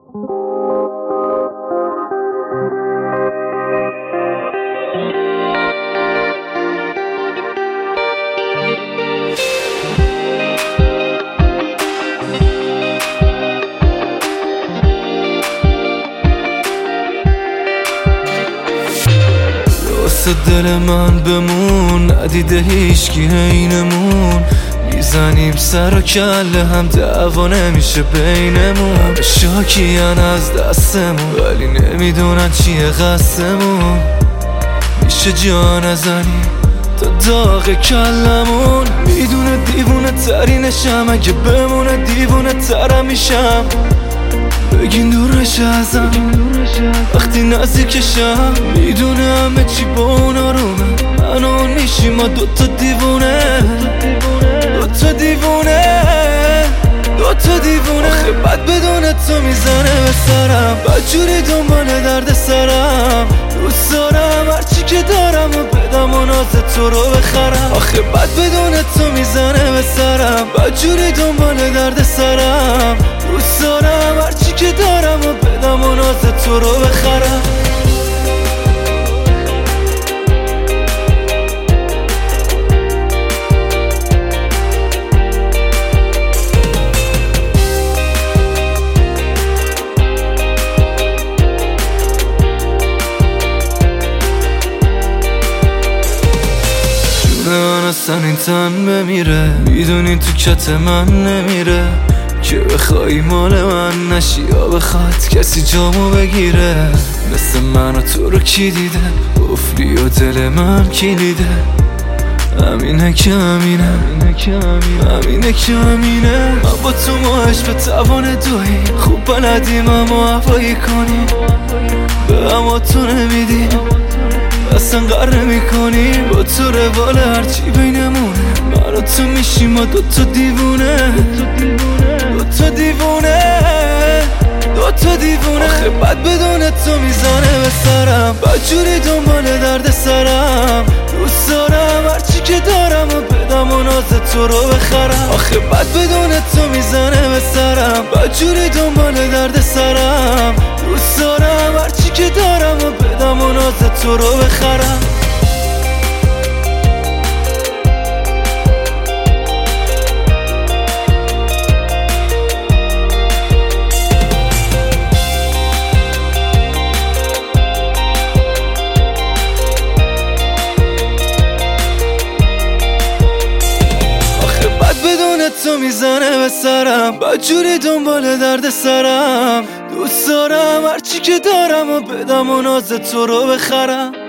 دل من بمون، ندیده هیچکی عینمون. میزنیم سر و کله هم، دعوا نمیشه بینمون. همه شاکیان از دستمون، ولی نمیدونن چیه قصدمون. میشه جا نزنیم تا داغ کلمون. میدونه دیوونه ترینشم، اگه بمونه دیوونه ترم میشم. بگین دورش ازم وقتی نزدیکشم. میدونه همه چی با اون آرومه، من و اون میشیم ما دوتا دیوونه. دوتا دیوونه آخه بد بدونه تو میزنه به سرم. بدجوری دنبال درد سرم. دوست دارم هرچی که دارم و بدم و ناز تو رو بخرم. آخه بد بدونه تو میزنه به سرم. بدجوری دنبال درد سرم. دوست دارم هرچی که دارم و بدم و ناز تو رو بخرم. من اصلا این تن بمیره، میدونی تو کت من نمیره. که بخوای مال من نشی یا بخواد کسی جامو بگیره. مثل من و تو رو کی دیده، قفلی و دل من کلیده. همینه که همینه، من با تو ماهش به توان دویی. خوب بلدیم اما هوایی کنیم، به اما تو نمیدیم اصلا قره میکنیم. با تو روال هرچی بینمونه، من و تو میشیم ما دوتا دیوونه. دوتا دیوونه آخه بد بدونه تو میزنه به سرم. بدجوری دنبال درد سرم. دوست دارم هرچی که دارم و بدم و ناز تو رو بخرم. آخه بد بدونه تو میزنه به سرم. بدجوری دنبال درد سرم. دوست دارم هرچی که دارم و بدم و ناز تو رو بخرم. تو میزنه به سرم. بدجوری دنبال درد سرم. دوست دارم هرچی که دارم و بدم و ناز تو رو بخرم.